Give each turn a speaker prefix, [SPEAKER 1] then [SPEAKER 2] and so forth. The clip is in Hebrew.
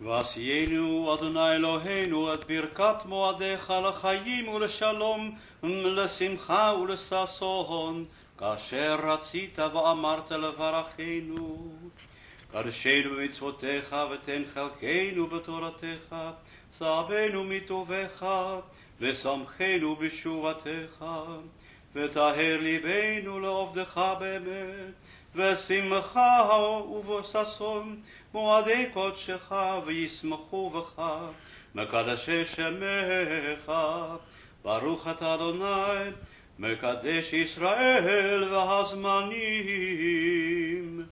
[SPEAKER 1] ועשיינו אדוני אלוהינו את ברכת מועדיך לחיים ולשלום לשמחה ולששון כאשר רצית ואמרת לברכנו. קדשנו במצוותיך ותן חלקנו בתורתך, צוונו מטובך ושמחנו בשובתך, וטהר ליבנו לעובדך באמת, ושמחה ובששון מועדי קודשך וישמחו בך מקדשי שמך. ברוך אתה אדוני מקדש ישראל והזמנים.